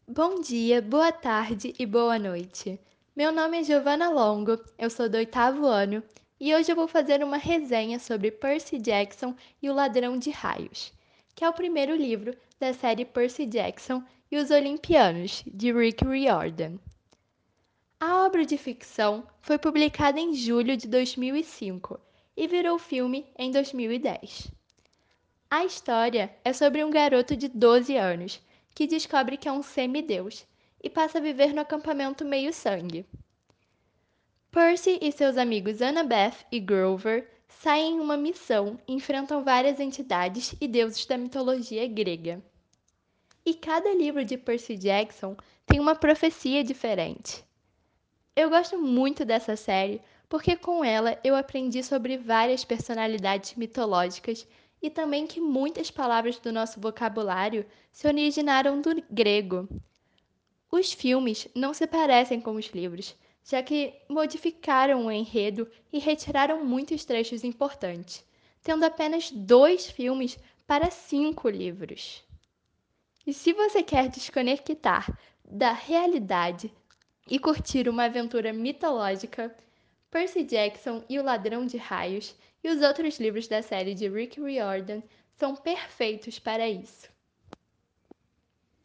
Bom dia, boa tarde e boa noite. Meu nome é Giovanna Longo, eu sou do oitavo ano e hoje eu vou fazer uma resenha sobre Percy Jackson e o Ladrão de Raios, que é o primeiro livro da série Percy Jackson e os Olimpianos, de Rick Riordan. A obra de ficção foi publicada em julho de 2005 e virou filme em 2010. A história é sobre um garoto de 12 anos que descobre que é um semideus e passa a viver no acampamento Meio-Sangue. Percy e seus amigos Annabeth e Grover saem em uma missão e enfrentam várias entidades e deuses da mitologia grega. E cada livro de Percy Jackson tem uma profecia diferente. Eu gosto muito dessa série porque com ela eu aprendi sobre várias personalidades mitológicas e também que muitas palavras do nosso vocabulário se originaram do grego. Os filmes não se parecem com os livros, já que modificaram o enredo e retiraram muitos trechos importantes, tendo apenas 2 filmes para 5 livros. E se você quer desconectar da realidade e curtir uma aventura mitológica, Percy Jackson e o Ladrão de Raios e os outros livros da série de Rick Riordan são perfeitos para isso.